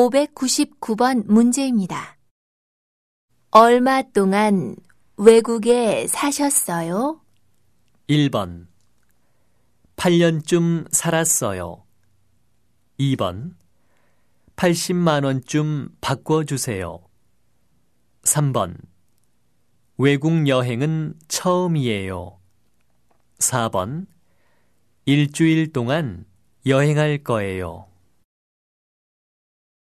599번 문제입니다. 얼마 동안 외국에 사셨어요? 1번 8년쯤 살았어요. 2번 80만 원쯤 바꿔주세요. 3번 외국 여행은 처음이에요. 4번 일주일 동안 여행할 거예요.